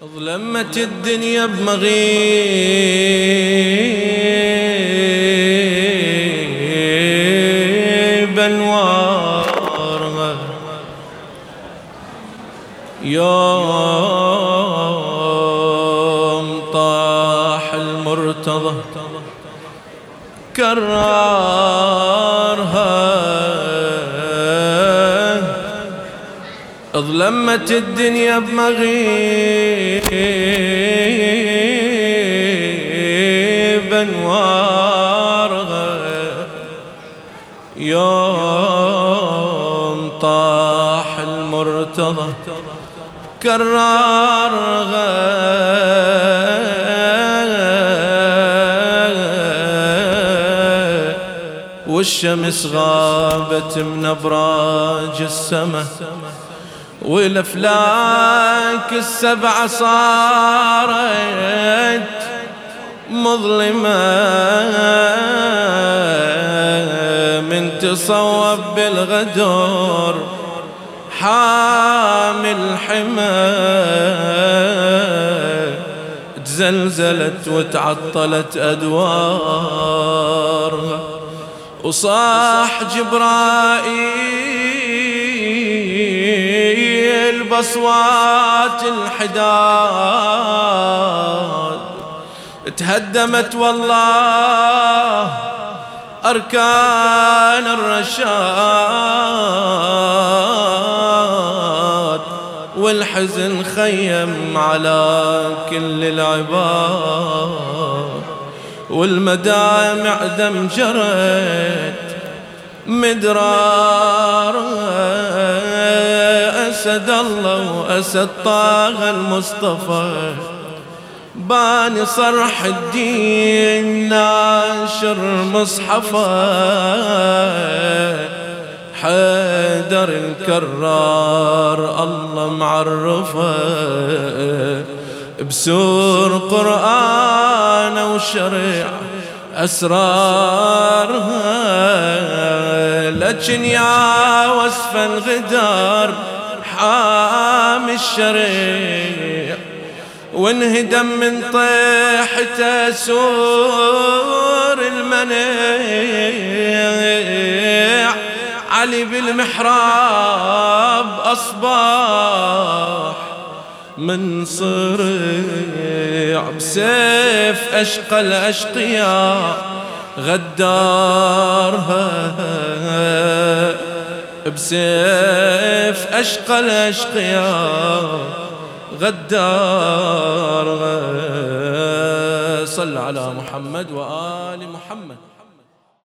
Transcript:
ظلمت الدنيا بمغيب انوارها، يوم طاح المرتضى كرارها. ظلمت الدنيا بمغيب انوارها، يوم طاح المرتضى كرارها. والشمس غابت من ابراج السماء، والافلاك السبع صارت مظلمة من تصوب بالغدر حامل حمى. تزلزلت وتعطلت أدوارها، وصاح جبرائيل بصوات الحداد. تهدمت والله أركان الرشاد، والحزن خيم على كل العباد. والمدامع دم جرت مدرار، أسد الله وأسد طه المصطفى باني صرح الدين ناشر مصحفه. حيدر الكرار الله معرفه بسور قرآن وشرع أسرارها. لكن يا وصف الغدار حامي الشريع، وانهدم من طيحته سور المنيع. علي بالمحراب أصبح من صريع، بسيف أشقى الأشقياء غدارها. بسيف أشقى الأشقياء غدارها. صل على محمد وآل محمد.